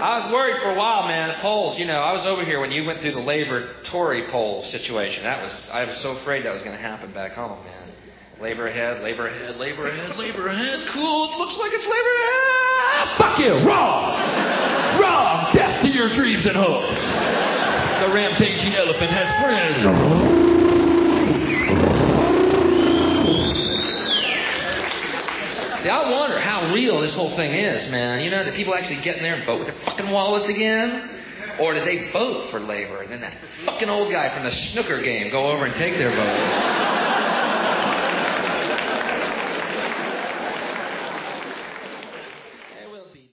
I was worried for a while, man. The polls, I was over here when you went through the Labor-Tory poll situation. I was so afraid that was going to happen back home, man. Labor ahead, Labor ahead, Labor ahead, Labor ahead. Cool, it looks like it's Labor ahead. Fuck you, wrong! Wrong! Death to your dreams and hope. The rampaging elephant has friends. See, I wonder how real this whole thing is, man. Do people actually get in there and vote with their fucking wallets again? Or did they vote for Labor and then that fucking old guy from the snooker game go over and take their vote?